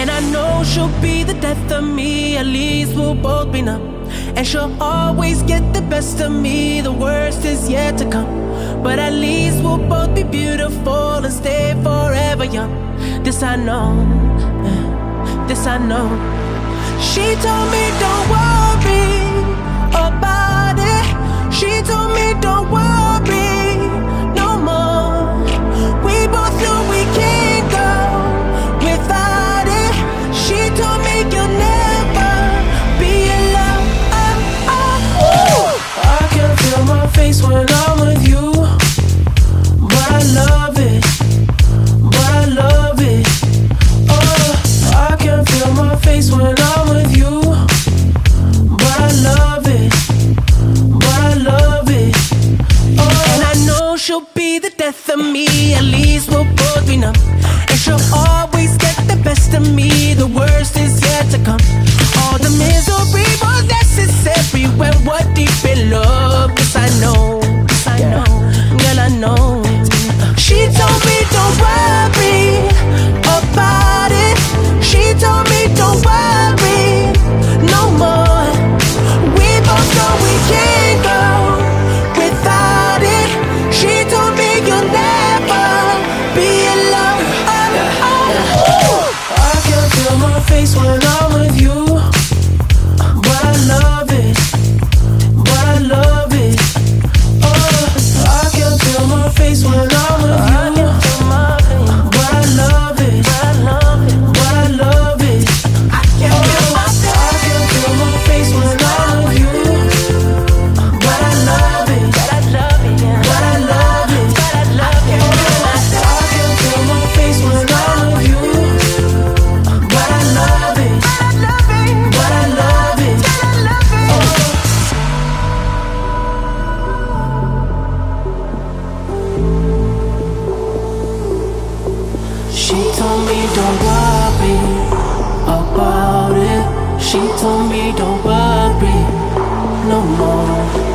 And I know she'll be the death of me, at least we'll both be numb. And she'll always get the best of me, the worst is yet to come. But at least we'll both be beautiful and stay forever young. This I know, this I know. She told me don't worry about it. She told me don't worry no more. We both know we can't go without it. She told me you'll never be alone. I can feel my face when I'm with you, but I love it, but I love it. Oh, I can feel my face when I'm with you, but I love it, but I love it. Oh, and I know she'll be the death of me, at least we'll both be numb. And she'll always get the best of me, the worst is yet to come. All the misery was necessary when we're deep in love. Yes, I know, yes, I know, girl, I know. She told me don't worry about it. She told me don't worry no more. We both know we can't go without it. She told me you'll never be alone. I can feel my face when I'm with you, but I love it, but I love it. Oh, I can feel my face when I'm with you, but I love it, but I love it. I can feel my face when I'm with you, but I love it, but I love it, but I love it. I can feel my face when I'm with you, but I love it, but I love it. She told me don't worry about it. She told me don't worry no more.